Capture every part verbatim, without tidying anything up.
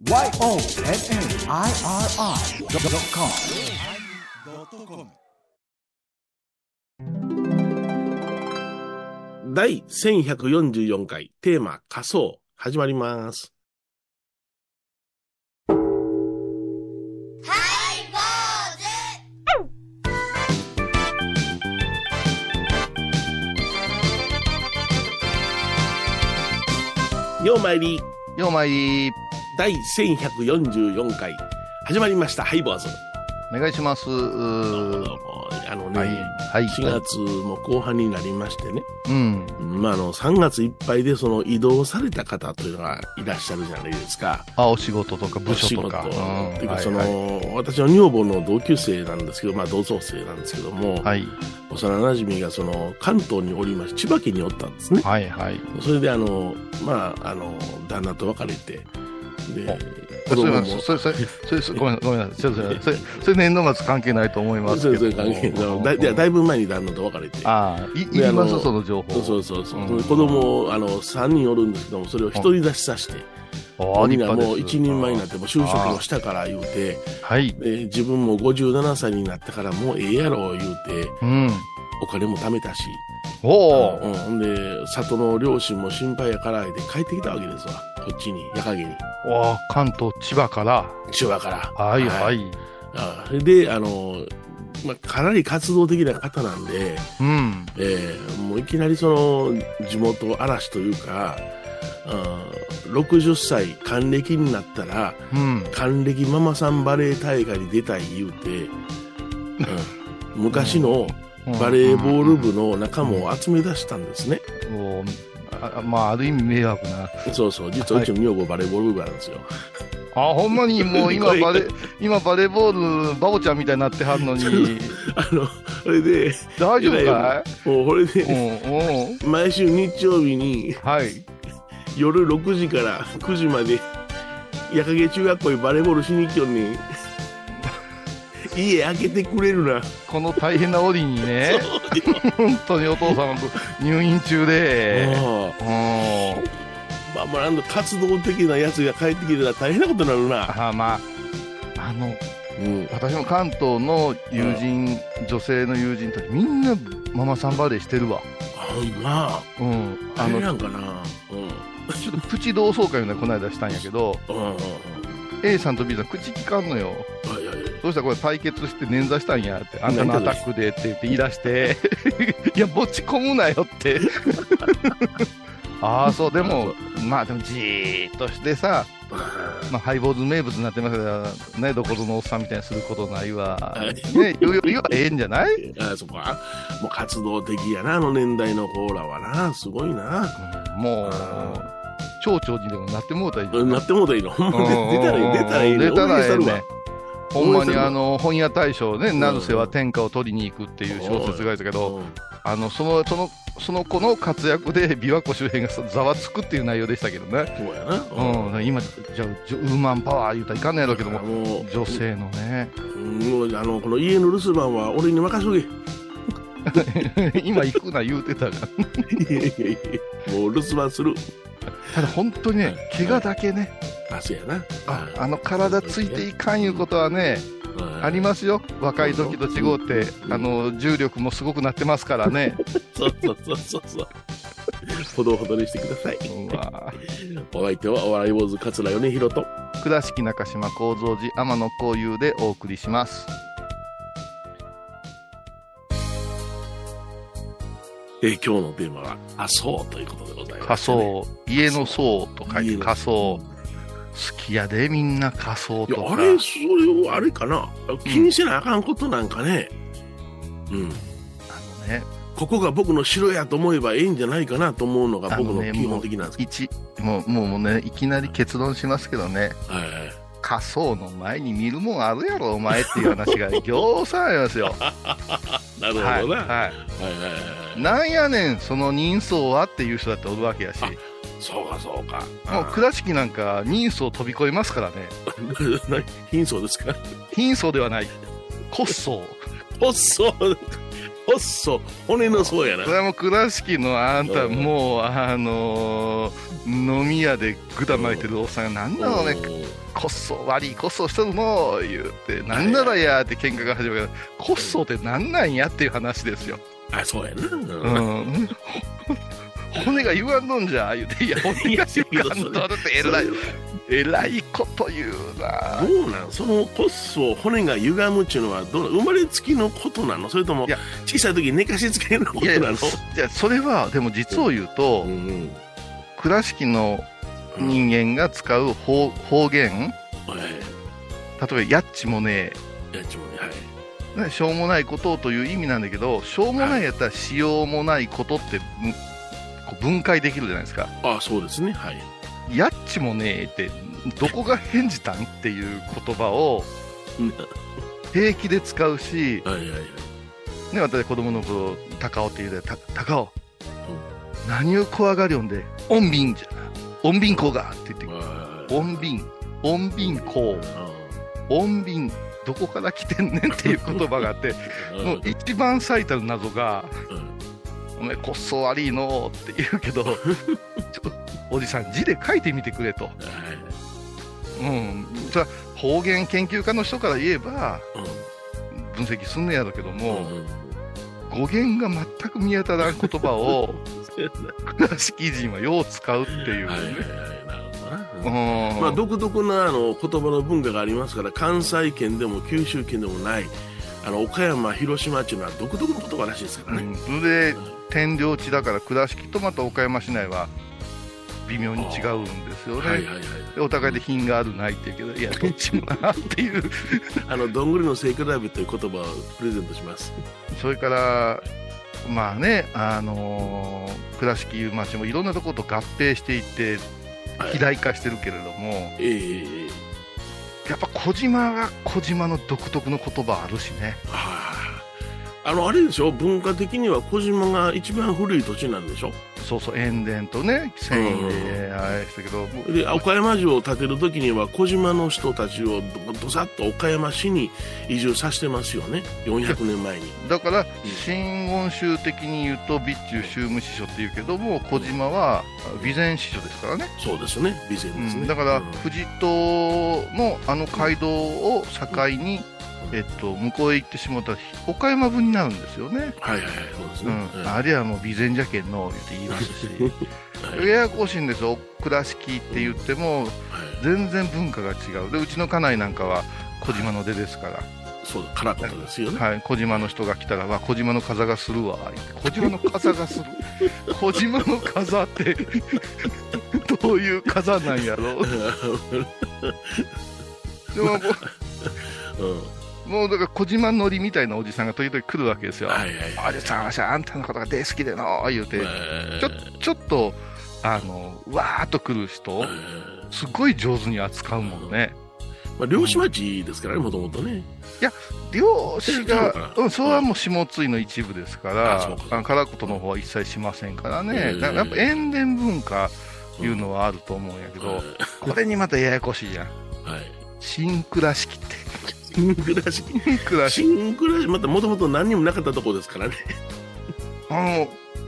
ワイオーエヌエヌアイアールアイドットコム第せんひゃくよんじゅうよんかいテーマ仮想始まります。ようまいりようまいり第せんひゃくよんじゅうよんかい始まりました。ハイボーズお願いします。 あのね、 はいはい、 しがつも後半になりましてね、 うん、 まあ、あのさんがついっぱいでその移動された方というのがいらっしゃるじゃないですか。 あ、お仕事とか部署とか、 お仕事、うん、っていうか、 はいその、 はい、 私の女房の同級生なんですけど、まあ同窓生なんですけども、 はい、 幼馴染がその関東におりまして千葉県におったんですね。 はいはい。 それであのまああの旦那と別れて、で子供もそれそれそれそれごめんごめんなさい。それそれそれそれ年度末関係ないと思いますけど。 それそれ関係ない。だ, だいぶ前に旦那と別れて。 ああ、いいりますその情報。 そうそうそう。うん、子供あのさんにんおるんですけども、それを独り立ちさせて。 ああ、 みんなもう一人前になっても就職もしたから言うて、 はい。 で自分もごじゅうななさいになったからもうええやろ言うて、 うん、 お金も貯めたし。 おお。 うん。で里の両親も心配やからで帰ってきたわけですわ。こっちに矢陰に。 わあ、関東千葉から千葉からはいはい、 はい、であの、まあ、かなり活動的な方なんで、 うんえー、もういきなりその地元嵐というか、うん、ろくじゅっさい還暦になったら、うん、還暦ママさんバレー大会に出たい言うて、うん、昔のバレーボール部の仲間を集め出したんですね。 うんうんあまあ、ある意味迷惑な。 そうそう、実はうちの女房バレーボール部なんですよ。 あ、ほんまにもう今バレ今バレーボールバボちゃんみたいになってはんのに。 あのそれで大丈夫かい？もうこれで毎週日曜日に、はい、夜ろくじからくじまで矢影中学校にバレーボールしに来よんねん。家開けてくれるな。 この大変な折にね。本当にお父さん入院中で。 まあまあ、あの活動的なやつが帰ってきたら大変なことになるな。 あまあ、あの、うん、私も関東の友人、女性の友人たちみんなママさんバレーしてるわ。 あ、まあ、うん、あのなんかな、うん、 ちょっとプチ同窓会をねこの間したんやけど、うんうんうん、A さんと B さん口聞かんのよ。はいはいはい、どうしたらこれ対決して捻挫したんやって、あんたのアタックでって言って言い出していや持ち込むなよってああそうでもまあでもじーっとしてさ、まあ、ハイボーズ名物になってますからね、どこぞのおっさんみたいにすることないわね、言うよりはええんじゃない？ あそこはもう活動的やな、あの年代のコーラはな、すごいな、 うん、もう町長にでもなってもうたらいい、 なってもうたらいいの、ほんま出たらいい、出たらいいね、 出たらいいね。ほんまにあの本屋大賞ね、成瀬は天下を取りに行くっていう小説があったけど、あのそのそのその子の活躍で琵琶湖周辺がざわつくっていう内容でしたけどね。 そうやな。 うん、今じゃあウーマンパワー言うたらいかんのやろうけども、も女性のね。 もうあのこの家の留守番は俺に任せとけ。今行くな言うてたが。 いやいやいや、もう留守番する。 ただ本当にね、怪我だけね。 あ、そうやな。 あ、あの体ついていかんいうことはね、ありますよ。若い時と違うて、あの重力もすごくなってますからね。 そうそうそうそうそう。ほどほどにしてください。うわお相手はお笑い坊主桂米広と倉敷中島幸三寺天野幸雄でお送りします。 えー、今日のテーマは仮想ということでございます、ね。 仮想、家の層と書いて仮想。好きやでみんな仮想とか。 いやあれ、それをあれかな、気にせなあかんことなんかね。うん。うん、あのね、 ここが僕の城やと思えばいいんじゃないかなと思うのが僕の基本的なんですけど、 ね、もう、もう、もうね、いきなり結論しますけどね。はいはい。仮想の前に見るもんあるやろお前っていう話がぎょうさんありますよ。 なるほどな、はいはいはいはい、 なんやねんその人相はっていう人だっておるわけやし、 そうかそうか、 もう倉敷なんか人相飛び越えますからね。 貧相ですか？ 貧相ではない、骨相骨相細、骨の層やな。 それはもう倉敷のあんた、もう、あのー、飲み屋でぐだ巻いてるおっさんが、なんなのね、こっそ、悪いこっそしとるの言うて、なんならやって喧嘩が始まるから、こっそってなんなんやっていう話ですよ。 あ、そうやな。 うん。骨が言わんのんじゃ、言うて、いや、骨が言わんのだって、えらい、えらいこと言うな。 どうなんその骨粗、骨が歪むっていうのはどう、生まれつきのことなの、それとも小さい時寝かしつけのことなの？いや、いやそれは、でも実を言うと、うんうん、倉敷の人間が使う方、方言、うん、例えば、やっちもねえ、 やっちもねえ、はい、しょうもないことという意味なんだけど、しょうもないやったらしようもないことって、はい、こう分解できるじゃないですか。 ああ、そうですね。はい。 やっちもねえってどこが返事たんっていう言葉を平気で使うし、はいはいはい、ね、私子供の頃高尾って言うて、高尾、うん、何を怖がりょんで、穏便じゃ穏便公がって言って、穏便穏便公穏便どこから来てんねんっていう言葉があって、もう一番最たる謎が、うん、お前こっそ悪いのって言うけどちょっとおじさん字で書いてみてくれと、はい、うん、それは方言研究家の人から言えば、うん、分析すんねやろうけども、うん、語源が全く見当たらん言葉を倉敷人はよう使うっていうね、はいはいはい、なるほどな、うん、 まあ、独特なあの言葉の文化がありますから、関西圏でも九州圏でもないあの岡山、広島っていうのは独特の言葉らしいですからね、 うん、で天領地だから倉敷とまた岡山市内は微妙に違うんですよね、はいはいはい、でお互いで品があるないって言うけど、いやどっちもなっていうあのどんぐりの背比べという言葉をプレゼントします。 それからまあね、あのー、倉敷いう町もいろんなところと合併していって肥大化してるけれども、はい、えー、やっぱ小島は小島の独特の言葉あるしね。 はあ、あのあれでしょ、文化的には小島が一番古い土地なんでしょ。 そうそう、塩田とね繊維であれしたけど、 うん、で岡山城を建てる時には小島の人たちをどさっと岡山市に移住させてますよね、よんひゃくねんまえに。 だから真言宗的に言うと備中宗務支所っていうけども、小島は備前支所ですからね。 そうですね、備前ですね、 うん、だから富士島のあの街道を境に、えっと、向こうへ行ってしまったら岡山分になるんですよね。 はいはいはい、そうですね、 うん、あれはもう備前じゃけんのって言いますしはい、ややこしいんですよ。倉敷って言っても、うん、はい、全然文化が違う。でうちの家内なんかは小島の出ですから、 そう、からことですよね。 はい、小島の人が来たら、小島の風がするわ。小島の風がする。小島の風ってどういう風なんやろ。でももう、うん、もうだから小島のりみたいなおじさんが時々来るわけですよ。はいはいはい、おじさんはあんたのことが大好きでの言うて、ちょちょっとあのわーっと来る人、すごい上手に扱うもんね。 まあ、漁師町ですからね、もともとね。 いや、漁師が、うん、それはもう下津井の一部ですから、唐琴の方は一切しませんからね。だからやっぱ塩田文化いうのはあると思うんやけど、うん、これにまたややこしいじゃん。はい、新倉敷って。 新倉敷。新倉敷。新倉敷、またもともと何にもなかったとこですからね。 あの、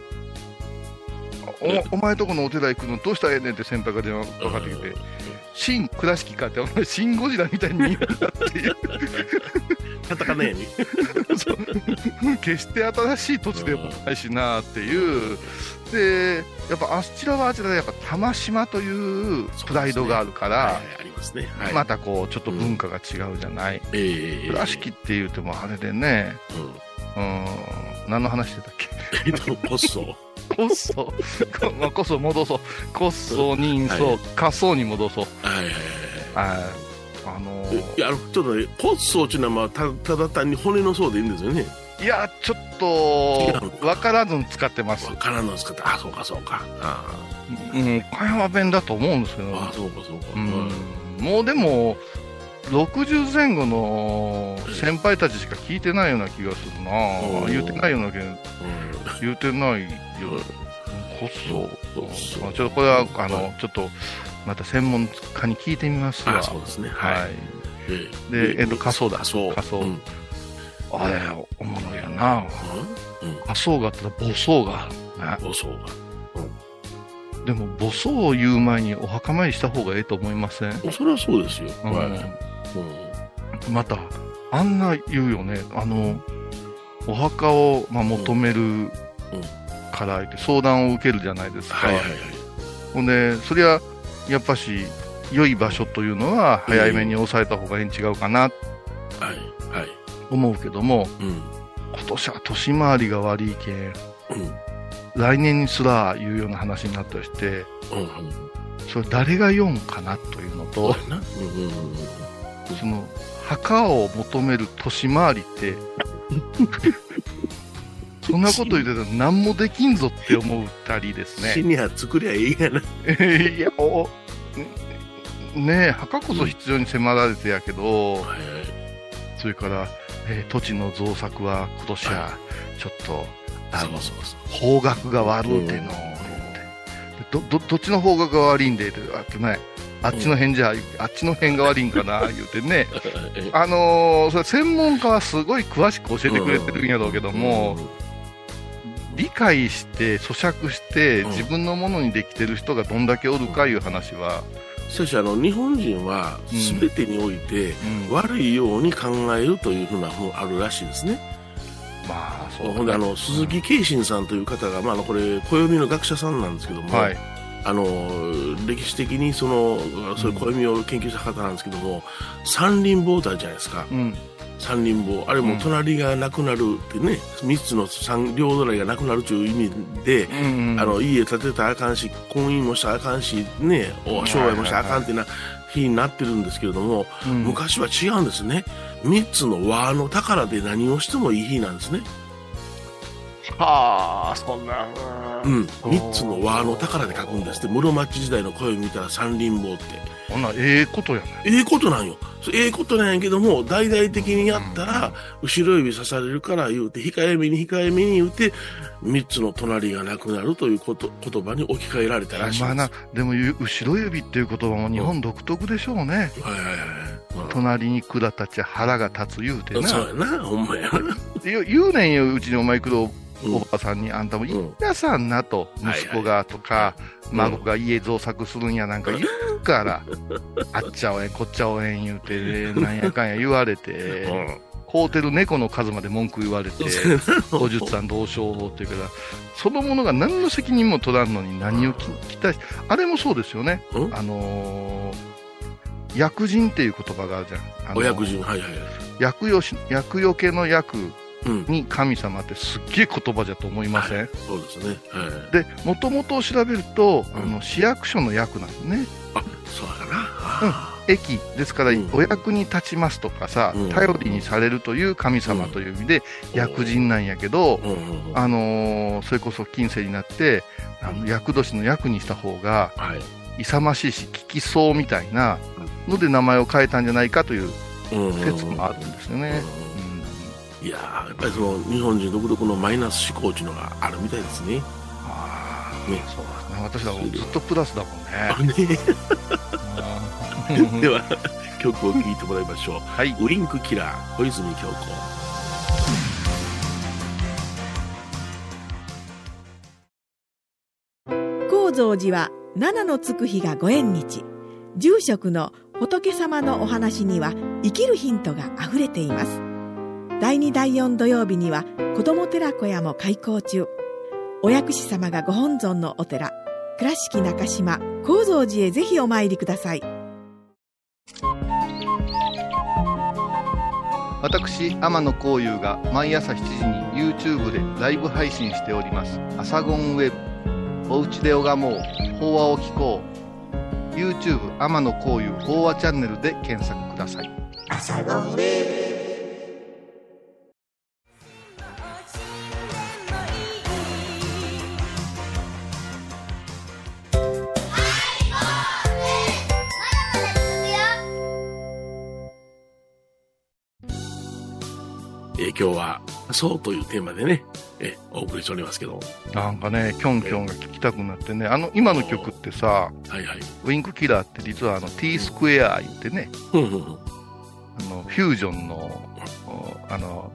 お, お前とこのお寺行くのどうしたらええねんって先輩が電話かかってきて、新倉敷かって、お前シンゴジラみたいに言うんだっていう。 カタカナやに。 決して新しい土地でもないしなっていう。で、やっぱあちらはあちらでやっぱ玉島というプライドがあるから、ね、はい、ありますね、はい、またこうちょっと文化が違うじゃない。うん、えー、倉敷って言うてもあれでね、うん、うん、何の話してたっけ。 こそ。 こそ、まあ、こそ戻そう。こそ、人相、はい、仮想に戻そう。はいはいはい。ああのー、 いや、ちょっとね、骨相っていうのは、まあ、た, ただ単に骨の層でいいんですよね。 いや、ちょっと、分からずに使ってます。 分からずに使って、あ、そうかそうか。あうん、岡山弁だと思うんですけど。 あ、そうかそうか。うん、もうでも、ろくじゅうぜん後の先輩たちしか聞いてないような気がするな。言うてないような気が、うん、言うてないよ。こそ、まあ、ちょっとこれはあのちょっとまた専門家に聞いてみますわ。 あ、そうですね。はい。 で、えっと仮想だ。 仮想。 仮想。あれおもろいやな。 うん。 麻生があったら母葬がある、 母葬が。 うん。でも母葬を言う前にお墓参りした方がええと思いません？ それはそうですよ。 うん、 はい。 うん、また、あんな言うよね。あの、お墓を、まあ、求めるからって相談を受けるじゃないですか。 はいはいはい。 ほんで、そりゃ、やっぱし、良い場所というのは早めに抑えた方がいいん違うかな、はいはい。 思うけども、 うん、 今年は年回りが悪いけん、うん、来年にすらいうような話になったりして、うんうん、それ誰が読むかなというのと、うんうんうん、その墓を求める年回りってそんなこと言ってたら何もできんぞって思ったりですね。 死には作りゃいいやな。 いや、おねえ、墓こそ必要に迫られてやけど、うん、それから、えー、土地の造作は今年はちょっと、あの、方角が悪うての、うん、ど、ど、どっちの方角が悪いんで、あってね、あっちの辺じゃ、うん、あっちの辺が悪いんかな、言うてね。あのー、それ専門家はすごい詳しく教えてくれてるんやろうけども、理解して、咀嚼して、自分のものにできてる人がどんだけおるかいう話は、 しかしあの日本人は全てにおいて悪いように考えるというふうなのがあるらしいですね。 まあそう、ね、 ほんであの鈴木慶信さんという方が、まあ、あのこれ暦の学者さんなんですけども、はい、あの歴史的にそのそういう暦を研究した方なんですけども、三輪棒ってあるじゃないですか。うん、三輪棒あれも隣がなくなるってね、うん、みっつの三両隣がなくなるという意味で、うんうん、あの家建てたらあかんし婚姻もしたらあかんしね商売もしたらあかんってな日になってるんですけれども、うん、昔は違うんですね。みっつの和の宝で何をしてもいい日なんですね。 はあ、そんな、 うん、みっつの和の宝で書くんですって。室町時代の暦見たら三輪棒ってこんなええことやね。 ええことなんよ。ええことなんやけども、大々的にやったら、うん、後ろ指刺されるから言うて、控えめに控えめに言うて、三つの隣がなくなるということ言葉に置き換えられたらしいです。まあな、 でも後ろ指っていう言葉も日本独特でしょうね。うん、はいはいはい。うん、隣に管立ち腹が立つ言うてな。 そうやな、ほんまやな。 言うねんよ、うちのお前くどおばあさんに、あんたも言いなさんなと、うん、息子がとか、はいはい、孫が家造作するんやなんか言うから、うん、あっちゃおえんこっちゃおえん言うて、なんやかんや言われて、うん、飼うてる猫の数まで文句言われて、後日さんどうしようって言うから、そのものが何の責任も取らんのに何を期待し、あれもそうですよね。うん、あのー、薬人っていう言葉があるじゃん。あのー、 お薬人、はいはい。 薬よし、薬よけの薬、に神様ってすっげえ言葉じゃと思いません？はい、 そうですね。はい、 で、もともと調べると、うん、あの市役所の役なんですね。 あ、そうだな。うん。駅ですから、うん、お役に立ちますとかさ、うん、頼りにされるという神様という意味で、うん、役人なんやけど、うん、あのー、それこそ近世になってあの役年の役にした方が、はい、勇ましいし聞きそうみたいなので名前を変えたんじゃないかという説もあるんですよね。 いやー、やっぱりその日本人独特のマイナス思考っていうのがあるみたいですね。 ああ、ね、そうですね。私はずっとプラスだもんね。 ねでは曲を聴いてもらいましょう。はい、ウインクキラー小泉今日子。高蔵寺は七のつく日がご縁日。住職の仏様のお話には生きるヒントがあふれています。だいにだいよん土曜日には子ども寺小屋も開校中。お薬師様がご本尊のお寺、倉敷中島・高蔵寺へぜひお参りください。 私天野幸雄が毎朝しちじに YouTube でライブ配信しておりますアサゴンウェブ。おうちで拝もう法話を聞こう。 YouTube 天野幸雄法話チャンネルで検索ください。アサゴンウェブ。 え今日はそうというテーマでねえお送りしておりますけど、 なんかねキョンキョンが聞きたくなってね、あの今の曲ってさ、はいはい、ウィンクキラーって実はあの T スクエア言ってね、うんうんうん、あのフュージョンのあの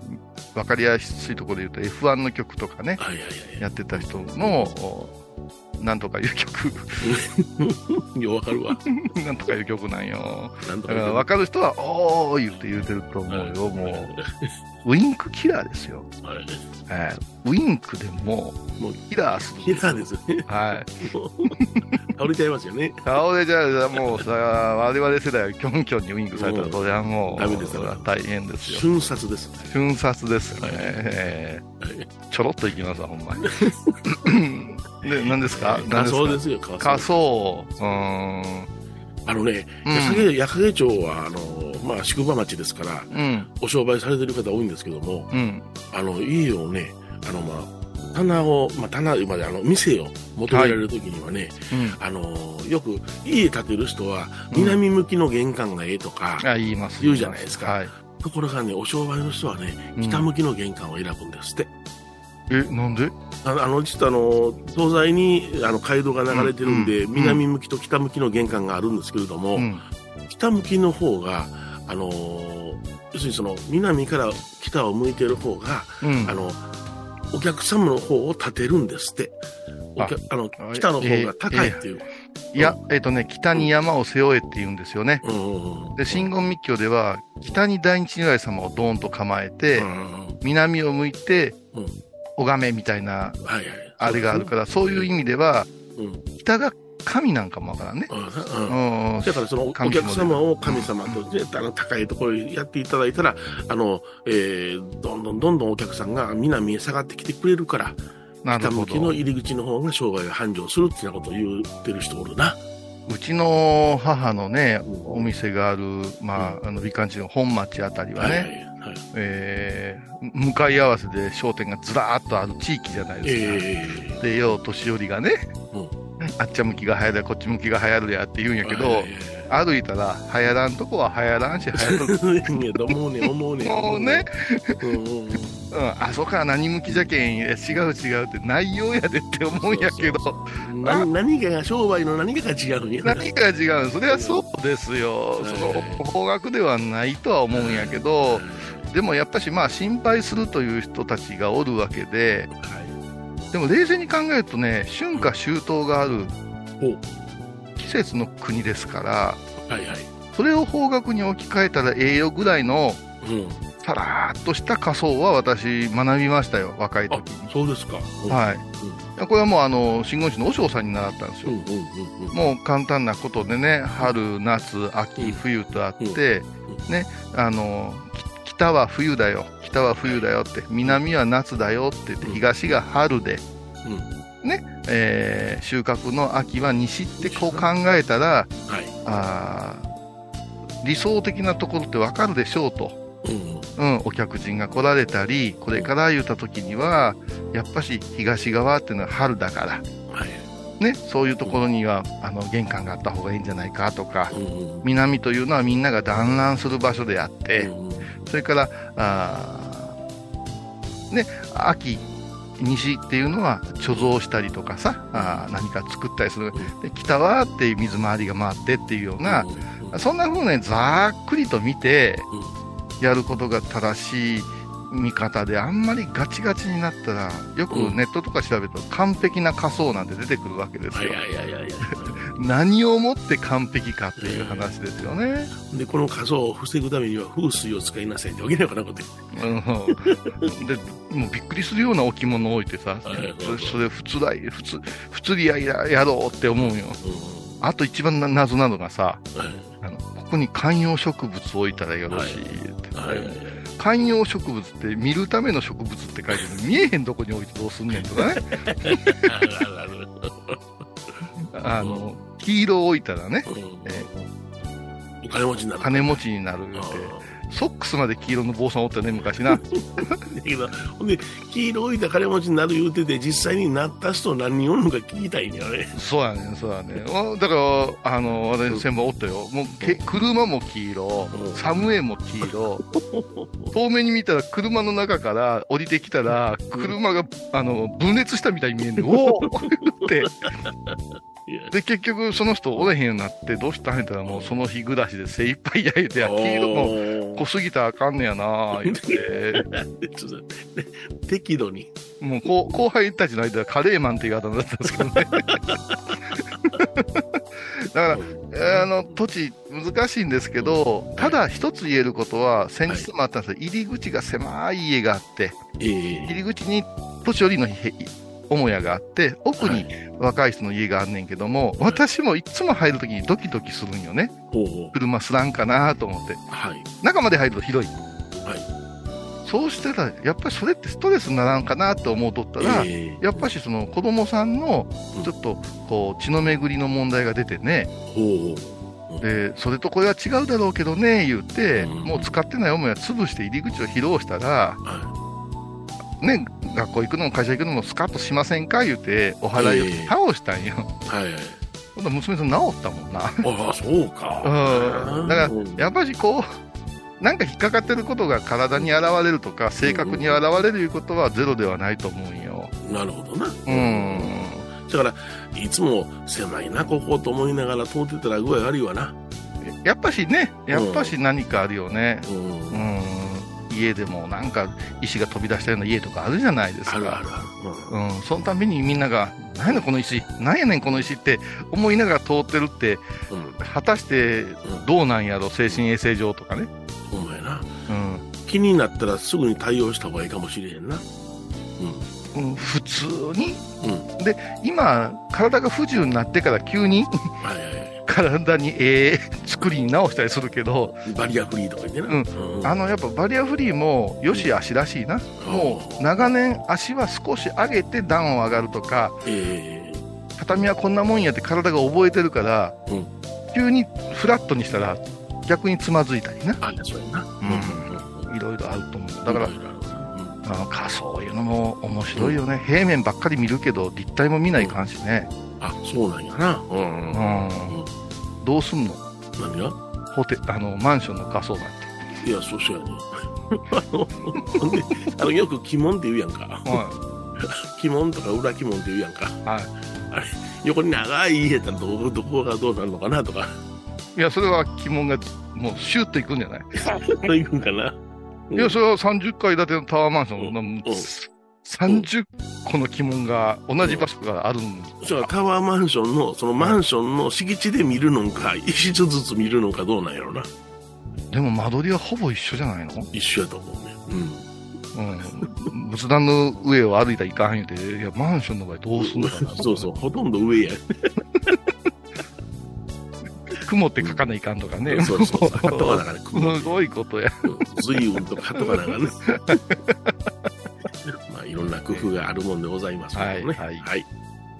分かりやすいところで言うと エフワン の曲とかね、 はいはいはい、 やってた人のなんとかいう曲ようわかるわなんとかいう曲なんよ。 なんとだから分かる人はおー言って言うてると思うよ、はい、もうウインクキラーですよ、 はい、 えー、ウインクでももうキラーする。 キラーですよね。 はい倒れちゃいますよね。 倒れちゃう。もうさ、我々世代はキョンキョンにウインクされたらそれはもうダメですよ。 大変ですよ。 瞬殺です。 瞬殺ですよね、はい、えー、ちょろっといきますわほんまにで、何ですか？ 仮想ですよ。 仮想。うーん。 あのね、矢掛町はあの、まあ、宿場町ですから、うん、お商売されてる方多いんですけども、うん、あの家をね、あの、まあ、棚を、まあ、棚まであの店を求められるときにはね、はい、うん、あのよく家建てる人は南向きの玄関がええとか言うじゃないですか。はい、ところがね、お商売の人はね、北向きの玄関を選ぶんですって。 うん、え、なんで？ あの実はあの東西にあの街道が流れてるんで、うん、南向きと北向きの玄関があるんですけれども、うん、北向きの方があの要するにその南から北を向いてる方が、うん、あのお客様の方を立てるんですって。お客あの北の方が高いっていう。 えーえー、いや、えっ、ー、とね、北に山を背負えって言うんですよね。うんうんうん、で、真言密教では北に大日如来様をドーンと構えて、うんうん、南を向いて、うん、拝めみたいな、はいはい、あれがあるから、そういう意味では、うん、北が神なんかもわからんね。 うんうん、だからそのお客様を神様と、ね、あの高いところにやっていただいたら、あの、えー、どんどんどんどんお客さんが南へ下がってきてくれるから、北向きの入り口の方が商売が繁盛するっていうようなことを言ってる人おるな。 うちの母のね、お店がある、まあ、あの美観地の本町あたりはね、はいはいはい、えー、向かい合わせで商店がずらーっとある地域じゃないですか。えー、で、よう年寄りがね、うん、あっちゃ向きが流行るや、こっち向きが流行るやって言うんやけど、はいはいはい、歩いたら流行らんとこは流行らんし流行る。 いや、思うね、思うね。 もうね。うん、あそこは何向きじゃけん、違う違うって内容やでって思うんやけど、そうそうな何かが商売の何かが違うんや。 何かが違う、それはそうですよ。その方角ではないとは思うんやけど、でもやっぱしまあ心配するという人たちがおるわけで、はい、でも冷静に考えるとね、春夏秋冬がある季節の国ですから、はいはい、それを方角に置き換えたら栄養ぐらいの、うん、さらーっとした仮想は私学びましたよ、若い時に。 そうですか。 うん、はい、うん、これはもうあの真言宗の和尚さんに習ったんですよ。うんうんうんうん、もう簡単なことでね、春夏秋、うん、冬とあって、うん、ね、あの北は冬だよ、北は冬だよって、南は夏だよって言って、東が春で、うん、ね、えー、収穫の秋は西ってこう考えたら、はい、あ理想的なところって分かるでしょうと。うん、うん、お客人が来られたり、これから言った時にはやっぱし東側っていうのは春だから、はいね、そういうところにはあの玄関があった方がいいんじゃないかとか、うん、南というのはみんなが団らんする場所であって、うん、それからあ、ね、秋西っていうのは貯蔵したりとかさ、あ何か作ったりする、で北はっていう水回りが回ってっていうような、うん、そんな風にざっくりと見て、うん、やることが正しい見方で、あんまりガチガチになったら、よくネットとか調べると完璧な仮想なんて出てくるわけですよ。いやいやいやいや何をもって完璧かっていう話ですよね。 で、この仮想を防ぐためには風水を使いなさいってわけないかなこと、 うん、でもうびっくりするような置物を置いてさ、それそれ普通だい普通普通にややろうって思うよ。うん、あと一番謎なのがさ、はい、あのここに観葉植物を置いたらよろしいって、はいはい、観葉植物って見るための植物って書いてるのに見えへんとこに置いてどうすんねんとかね。あの黄色を置いたらね、うん、えー、金持ちになる。 金持ちになるって。ソックスまで黄色の坊さんおったね、昔な。 ほんで、黄色置いた金持ちになる言うてて、実際になった人何人おるのか聞きたいんやね。 そうやね、そうやね。だから、あの、私の先輩おったよ。もうけ、車も黄色、サムエも黄色。遠目に見たら、車の中から降りてきたら、車が、あの、分裂したみたいに見えんねん。おおって。で、結局、その人おれへんようになって、どうしたんやったら、もうその日暮らしで精一杯焼いて、黄色も、 濃すぎたらあかんねやな言って。 ちょっと適度に。 もう後後輩たちの間はカレーマンっていうあだ名だったんですけどね。だから、あの、土地難しいんですけど、ただ一つ言えることは、先日もあったんですよ。入り口が狭い家があって、入り口に年寄りの母屋があって、奥に若い人の家があんねんけども、私もいつも入るときにドキドキするんよね。車すらんかなと思って。中まで入ると広い。そうしてたら、やっぱりそれってストレスにならんかなと思うとったら、えー、やっぱりその子供さんのちょっとこう血の巡りの問題が出てね、うん、でそれとこれは違うだろうけどね言って、うん、もう使ってない母屋潰して入り口を披露したら、うん、ね、学校行くのも会社行くのもスカッとしませんか言ってお払いを倒したんよ。えーはいはい、ほんと娘さん治ったもんな。ああ、そうか。 うん、だからやっぱりこうなんか引っかかってることが体に現れるとか性格に現れるいうことはゼロではないと思うんよ。 なるほどな。うん。だからいつも狭いなここと思いながら通ってたら具合悪いわな。 やっぱしね、やっぱし何かあるよね。うん。うん、家でもなんか石が飛び出したような家とかあるじゃないですか。あるあるある。うん。うん、そのたびにみんなが何やねんこの石、何やねんこの石って思いながら通ってるって、うん、果たしてどうなんやろ、精神衛生上とかね。 ほんまやな、うん、気になったらすぐに対応した方がいいかもしれへんな、 うんうん、普通に、うん、で今体が不自由になってから急にはい、はい、体にええ作りに直したりするけどバリアフリーとか言ってな、 うんうん、あのやっぱバリアフリーもよし足らしいな、うん、もう長年足は少し上げて段を上がるとか、えー、畳はこんなもんやって体が覚えてるから、うん、急にフラットにしたら逆につまずいたりな。 あ、そうやな。 うん。いろいろあると思う。だから、うん、仮想いうのも面白いよね、うん。平面ばっかり見るけど、立体も見ないかんしね。 うん、あ、そうなんやな。うん。うんうん、どうすんの？ 何が？ ホテあの、マンションの仮想なんて。いや、そうそうやね。あの、あのよく鬼門って言うやんか。はい。鬼門とか裏鬼門って言うやんか。はい。あれ、横に長い家やったらどこ、どこがどうなるのかなとか。 いや、それは鬼門がもうシューッと行くんじゃない？ 行くんかな。 いや、それはさんじゅっかい建てのタワーマンションの、うん、さんじゅっこの鬼門が同じ場所からあるんです、 うん、そう、タワーマンションのそのマンションの敷地で見るのか、一つずつ見るのかどうなんやろうな。 でも間取りはほぼ一緒じゃないの？ 一緒やと思うね。 うん。うん。仏壇の上を歩いたらいかん言うて、いや、マンションの場合どうすんのかな。 そうそう、ほとんど上や。 雲って書かないかんとかね。 そうそうそう。書っとかながら雲。 すごいことや。 随分と書っとかながらね。まあいろんな工夫があるもんでございますけどね。はい。はい。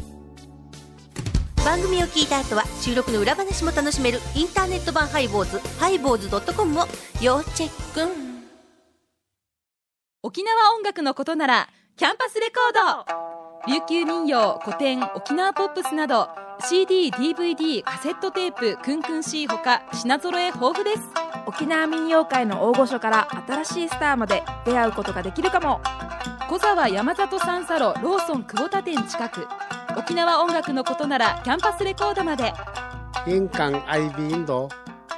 番組を聞いた後は収録の裏話も楽しめるインターネット版ハイボーズ、ハイボーズドットコムを要チェック。 沖縄音楽のことならキャンパスレコード。琉球民謡、古典、沖縄ポップスなど シーディー、ディーブイディー、カセットテープ、クンクン C ほか品揃え豊富です。 沖縄民謡界の大御所から新しいスターまで出会うことができるかも。 小沢山里三佐路ローソン久保田店近く。沖縄音楽のことならキャンパスレコードまで。 印鑑アイビーインド。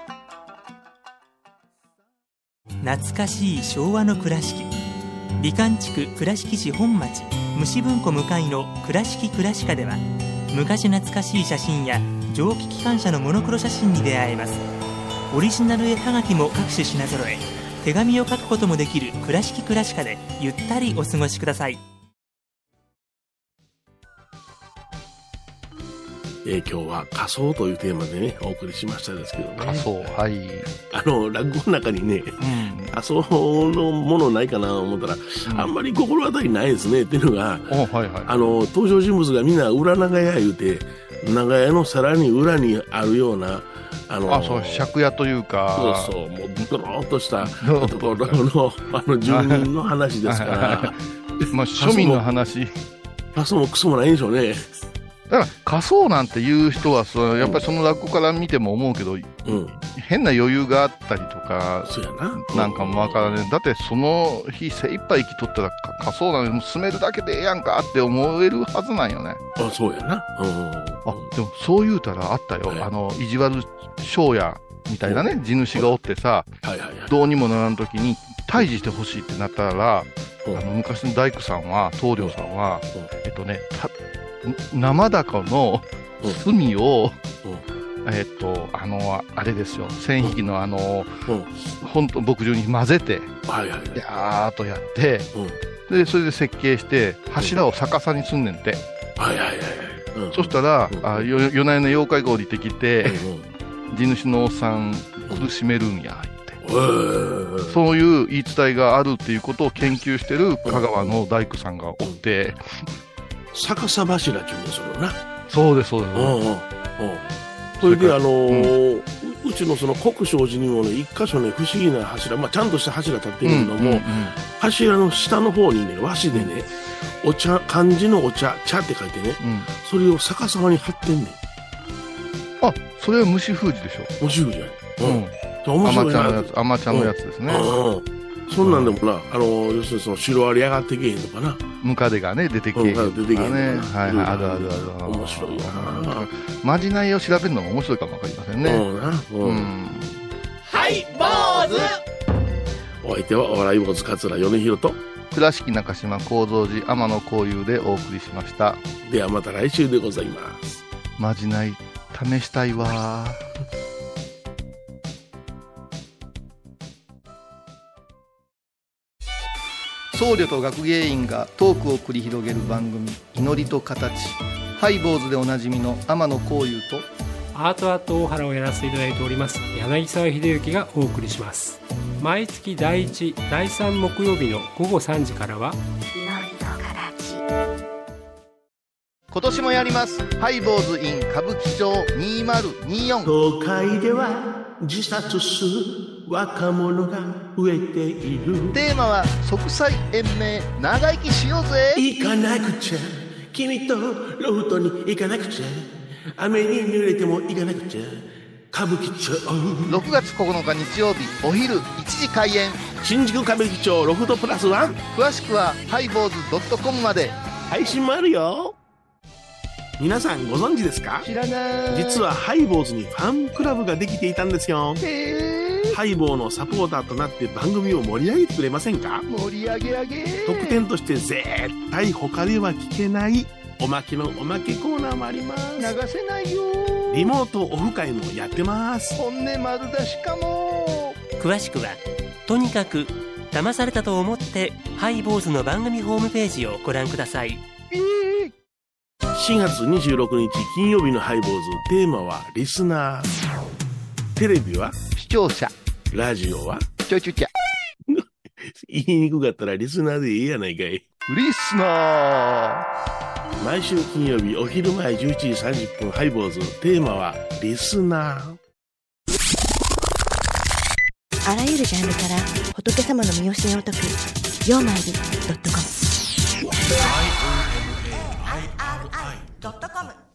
懐かしい昭和の倉敷、美観地区倉敷市本町虫文庫向かいの倉敷倉歯科では、昔懐かしい写真や蒸気機関車のモノクロ写真に出会えます。オリジナル絵はがきも各種品揃え、手紙を書くこともできる倉敷倉歯科でゆったりお過ごしください。 えー、今日は仮想というテーマでねお送りしましたですけどね。 仮想、はい。 あの落語の中にね、うん、仮想のものないかなと思ったら、うん、あんまり心当たりないですねっていうのが、はいはい、あの登場人物がみんな裏長屋言うて、長屋のさらに裏にあるようなあのあ、そう、借家というか、 そうそう、もうドローっとしたところのあの住人の話ですからまあ庶民の話、 仮想もクソもないんでしょうね。 だから仮想なんていう人はそやっぱりその落語から見ても思うけど、うん、変な余裕があったりとか、 そうやな、 なんかもわからねえ。だってその日精一杯生きとったら仮想なんで住めるだけでええやんかって思えるはずなんよね。 あ、そうやな、うん、 あ、でもそう言うたらあったよ、あの意地悪庄屋みたいなね、地主がおってさ、 はいはいはい、 どうにもならんときに退治してほしいってなったら、あの昔の大工さんは、棟梁さんは、えっとね、た生高の炭を、えっと、あの、あれですよ、線引きのあの、本当牧場に混ぜて、 はいはいはい、 やーっとやって、で、それで設計して、柱を逆さにすんねんて。 はいはいはい。うん、 そしたら、うん、あよ夜な夜な妖怪が降りてきて、うん、地主のおっさん苦しめるんやって、うん、そういう言い伝えがあるっていうことを研究してる香川の大工さんがおって、うん、 逆さ柱っていうんですよな。 そうですそうです、うんうんうん、 それであのーうん、うちのその国商寺にもね一箇所ね不思議な柱、まあ、ちゃんとした柱立ってるけども、うんうんうん、柱の下の方にね和紙でねお茶、漢字のお茶、茶って書いてね、うん、それを逆さまに貼ってんねん。 あ、それは虫封じでしょ。 虫封じやね。 うん。面白いな。甘茶のやつ、甘茶のやつですね。 うんうん、そんなんでもな、あの、要するにそのシロアリ上がってけへんのかな。 ムカデがね、出てけへん、ね。 うん、出てけへんね。 はいはい、あるあるある。 面白いよな。 まじないを調べるのも面白いかもわかりませんね。 うんな。うん。 はい、坊主。 お相手はお笑い坊主桂米広と、 倉敷中島幸三寺天野幸雄でお送りしました。 ではまた来週でございます。 まじない試したいわ。僧侶と学芸員がトークを繰り広げる番組、祈りと形。ハイ坊主でおなじみの天野幸雄とアートアート大原をやらせていただいております柳沢秀幸がお送りします。毎月だいいち、だいさん木曜日の午後さんじからは祈りと形。 今年もやりますハイボーズ in 歌舞伎町にせんにじゅうよん。 東海では自殺する若者が増えている。 テーマは息災延命、長生きしようぜ。 行かなくちゃ、君とロフトに行かなくちゃ、雨に濡れても行かなくちゃ、歌舞伎町。 ろくがつここのか日曜日お昼いちじ開演、 新宿歌舞伎町ロフトプラスワン。 詳しくはハイボーズ .com まで。 配信もあるよ。皆さんご存知ですか？ 知らない。 実はハイボーズにファンクラブができていたんですよ。 へー。 ハイボーのサポーターとなって番組を盛り上げてくれませんか？ 盛り上げ上げ。 特典として絶対他では聞けないおまけのおまけコーナーもあります。 流せないよ。 リモートオフ会もやってます。 本音丸出しかも。 詳しくはとにかく騙されたと思ってハイボーズの番組ホームページをご覧ください。 しがつにじゅうろくにち金曜日のハイボーズ、テーマはリスナー。テレビは視聴者、 ラジオはちょちょちゃ言いにくかったらリスナーでいいやないかい。 リスナー。毎週金曜日お昼前じゅういちじさんじゅっぷんハイボーズ、テーマはリスナー。 あらゆるジャンルから仏様の身教えを解くヨーマイルドットコム。 ドットコム